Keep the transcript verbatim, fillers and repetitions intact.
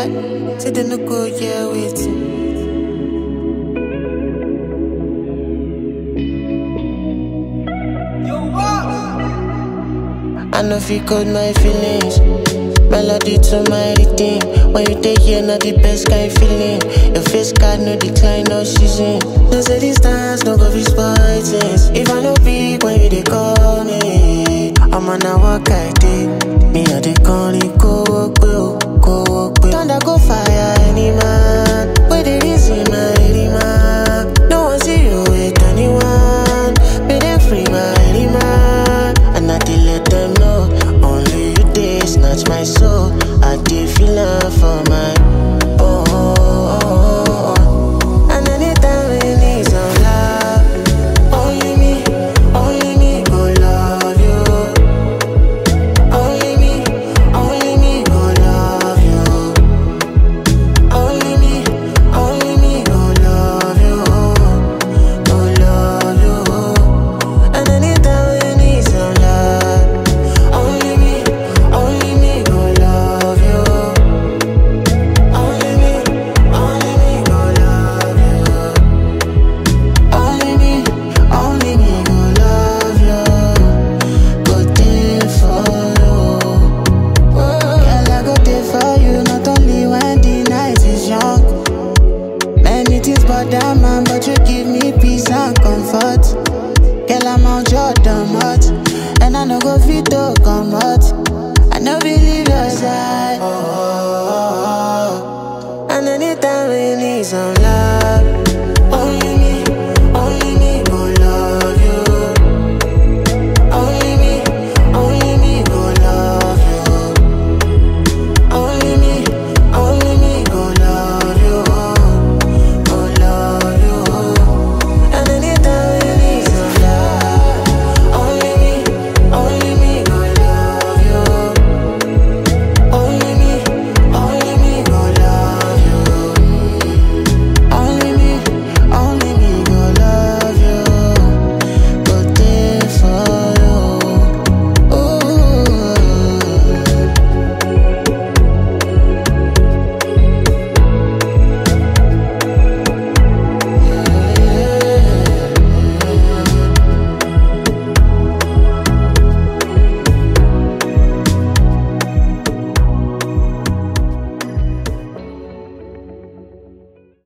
lie. Say they no go, yeah, wait. I know if you caught my feelings. Melody to my rhythm. When you take here, not the best kind feeling. Your face card, no decline, no season. No say distance, no go be spoilings. If I no big when you they call me, I'm on a walk I did. Me I they call it, go walk, go walk, go. Thunder go fire, any man. Where they reason my man. No one see you with anyone. Be them free my any man. And I did let them know. Only you did snatch my soul. I did feel love for my oh, oh, oh, oh. And anytime we need some love, only me, only me go love you. Only me, only me go love you. Only me, only me go love you, go love you. And anytime we need some love, only me, only me go love you. Only me, only me go love you. Only me, only me go love you. Go there for you. Girl, I go there for you, not only when the night is young. Many things bother man, but you give me peace and comfort. Girl, I'm on Jordan, hot, and I no go fit to come out.